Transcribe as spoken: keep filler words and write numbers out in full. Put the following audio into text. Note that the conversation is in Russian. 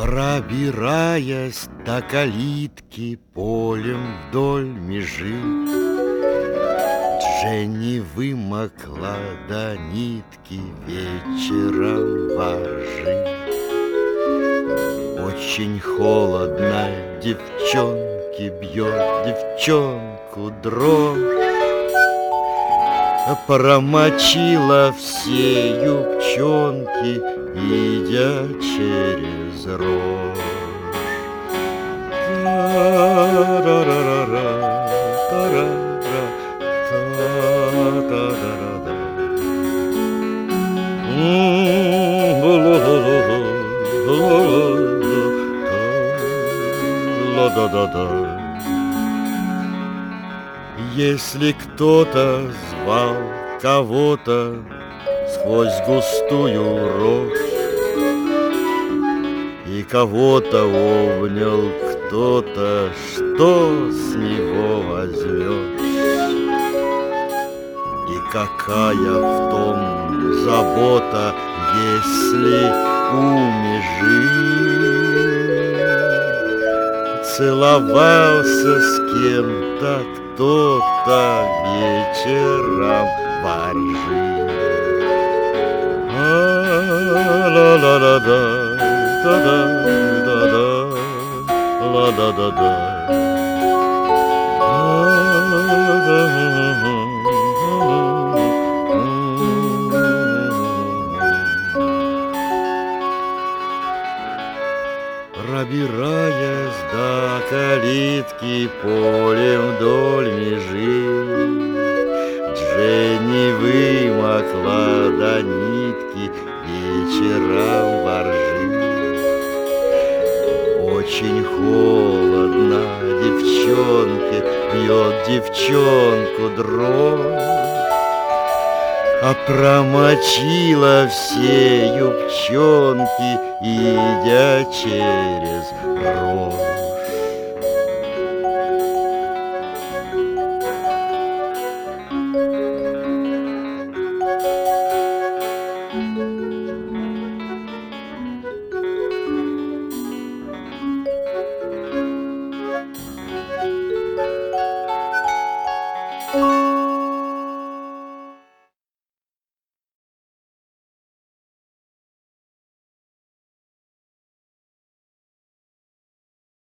Пробираясь до калитки полем вдоль межи, Дженни вымокла до нитки вечером воржи. Очень холодно, девчонки бьет девчонку дрожь, Промочила все юбчонки, идя через рожь. Та-ра-ра-ра, та-ра-ра, та-та-ра-ра-да. Ла-да-да-да. Если кто-то звал кого-то сквозь густую рожь, и кого-то обнял кто-то, что с него возьмешь? И какая в том забота, если у межи целовался с кем-то кто-то вечером воржи. А-ла-ла-ла-да, да-да-да-да, ла-да-да-да. Пробираясь до калитки полем вдоль межи, Дженни вымокла до нитки вечером воржи. Очень холодно, девчонке бьет девчонку дрожь, А промочила все юбчонки, идя через ров.